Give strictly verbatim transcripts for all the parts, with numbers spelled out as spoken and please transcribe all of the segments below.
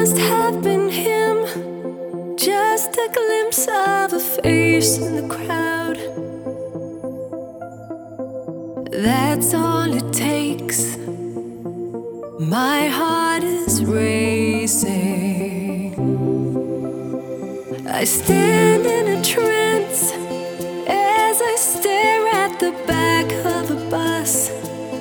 must have been him. Just a glimpse of a face in the crowd. That's all it takes. My heart is racing. I stand in a trance as I stare at the back of a bus,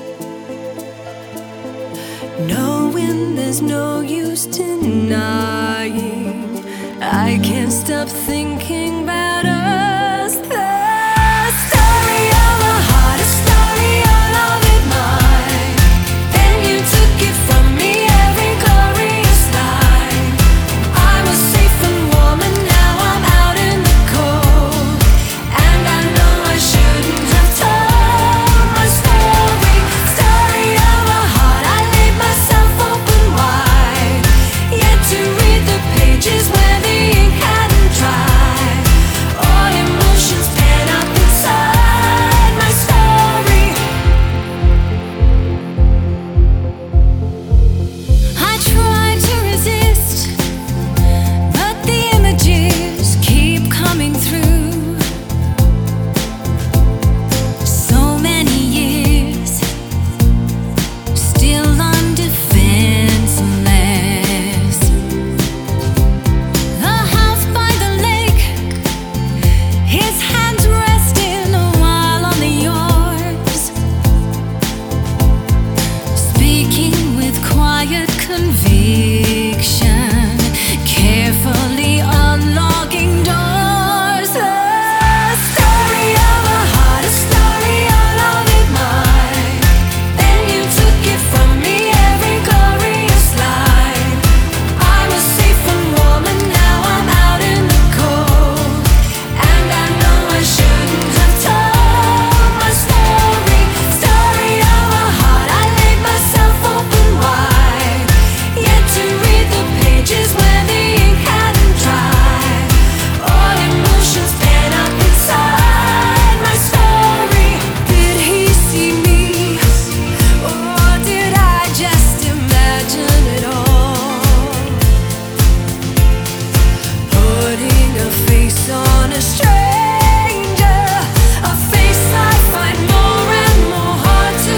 knowing there's no use denying. I can't stop thinking about us. The story of a heart, a story all of it mine. Then you took it from me, every glorious line. I was safe and warm and now I'm out in the cold. And I know I shouldn't have told my story. Story of a heart, I laid myself open wide, yet to read the pages where the ink hadn't dried. All emotions pan up inside my story. I tried to resist, but the images keep coming through. So many years, still undefenseless. The house by the lake, his hands resting a while on the oars, speaking with quiet conviction, carefully unlocking doors. A story of a heart, a story all of it mine. Then you took it from me, every glorious line. I was safe and warm and now I'm out in the cold. And I know I shouldn't have told my story. Story of a heart, I laid myself open wide, yet to read the pages where the ink hadn't dried. All emotions pan up inside my story. Did he see me, or did I just imagine it all? Putting a face on a stranger, a face I find more and more hard to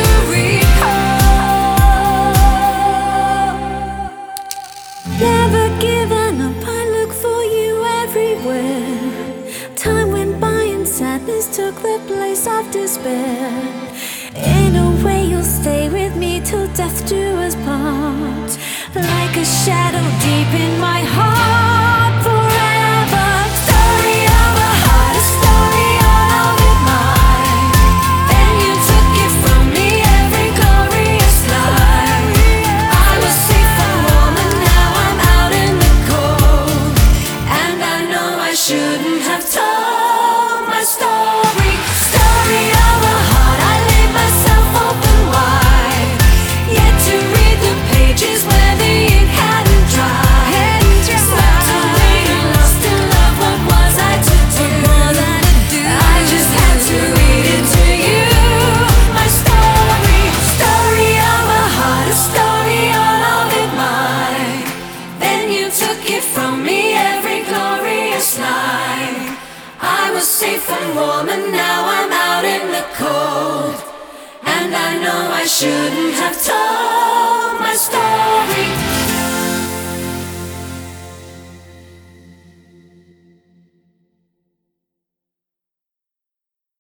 recall. Never given up, I look for you everywhere. Time went by and sadness took the place of despair. In a way you'll stay with me till death do us part, like a shadow deep in my heart forever. Story of a heart, a story all of it mine. Then you took it from me, every glorious line. I was safe and warm and now I'm out in the cold. And I know I shouldn't have told my story. Story of a heart, I laid myself open wide, yet to read the pages where the ink hadn't dried. Swept away and lost in love, what was I to do? I just had to read it to you. My story, story of a heart, a story all of it mine. Then you took it from me, every glorious line. I was safe and warm and now I'm out in the cold. And I know I shouldn't have told my story.